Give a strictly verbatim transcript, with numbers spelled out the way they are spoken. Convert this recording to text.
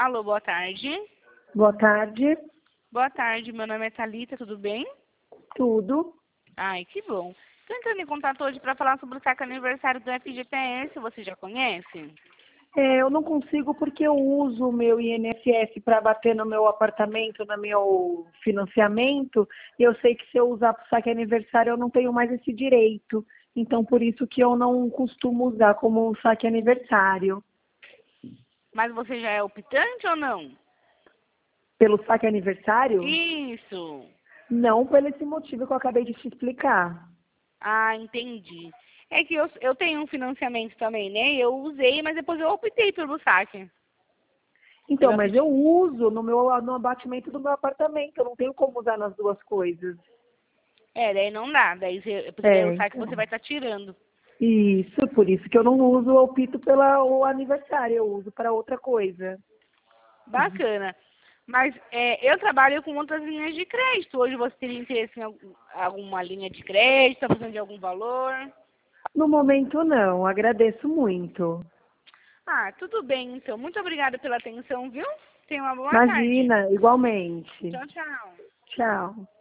Alô, boa tarde. Boa tarde. Boa tarde, meu nome é Thalita, tudo bem? Tudo. Ai, que bom. Estou entrando em contato hoje para falar sobre o saque aniversário do F G T S, você já conhece? É, eu não consigo porque eu uso o meu I N S S para bater no meu apartamento, no meu financiamento, e eu sei que se eu usar para o saque aniversário eu não tenho mais esse direito. Então, por isso que eu não costumo usar como saque aniversário. Mas você já é optante ou não? Pelo saque aniversário? Isso. Não por esse motivo que eu acabei de te explicar. Ah, entendi. É que eu, eu tenho um financiamento também, né? Eu usei, mas depois eu optei pelo saque. Então, Pelo mas F G T S. eu uso no meu no abatimento do meu apartamento, eu não tenho como usar nas duas coisas. É, daí não dá. Daí, você, porque daí É, o saque então. você vai estar tirando. Isso, por isso que eu não uso o opto pelo aniversário, eu uso para outra coisa. Bacana. Mas é, eu trabalho com outras linhas de crédito. Hoje você teria interesse em algum- alguma linha de crédito, está precisando de algum valor? No momento não, agradeço muito. Ah, tudo bem, então. Muito obrigada pela atenção, viu? Tenha uma boa tarde. Imagina, igualmente. Tchau, tchau. Tchau.